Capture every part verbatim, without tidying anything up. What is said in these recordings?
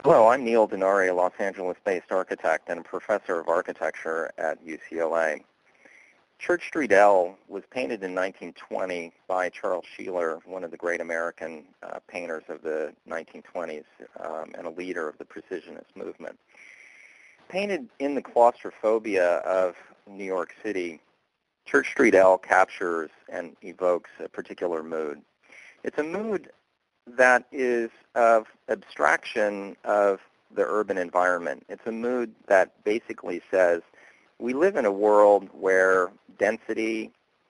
Hello, I'm Neil Denari, a Los Angeles-based architect and a professor of architecture at U C L A. Church Street L was painted in nineteen twenty by Charles Sheeler, one of the great American uh, painters of the nineteen twenties um, and a leader of the Precisionist movement. Painted in the claustrophobia of New York City, Church Street L captures and evokes a particular mood. It's a mood that is of abstraction of the urban environment. It's a mood that basically says we live in a world where density,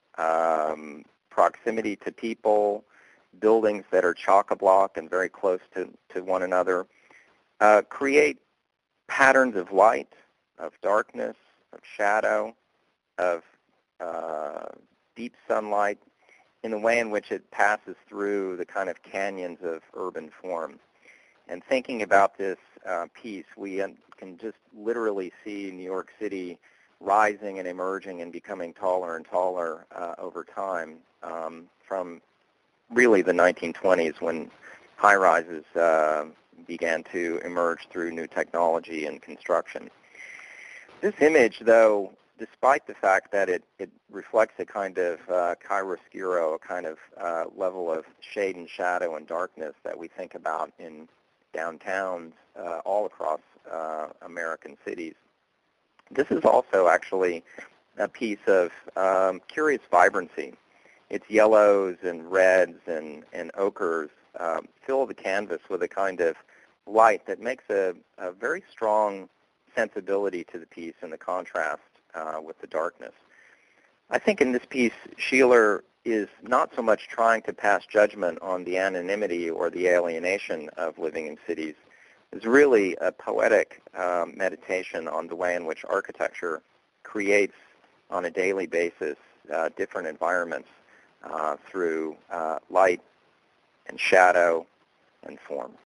um, proximity to people, buildings that are chock-a-block and very close to, to one another, uh, create patterns of light, of darkness, of shadow, of uh, deep sunlight, in the way in which it passes through the kind of canyons of urban form. And thinking about this uh, piece, we can just literally see New York City rising and emerging and becoming taller and taller uh, over time um, from really the nineteen twenties when high-rises uh, began to emerge through new technology and construction. This image, though, despite the fact that it, it reflects a kind of uh, chiaroscuro, a kind of uh, level of shade and shadow and darkness that we think about in downtowns uh, all across uh, American cities, this is also actually a piece of um, curious vibrancy. Its yellows and reds and, and ochres um, fill the canvas with a kind of light that makes a, a very strong sensibility to the piece and the contrast Uh, with the darkness. I think in this piece, Sheeler is not so much trying to pass judgment on the anonymity or the alienation of living in cities. It's really a poetic um, meditation on the way in which architecture creates on a daily basis uh, different environments uh, through uh, light and shadow and form.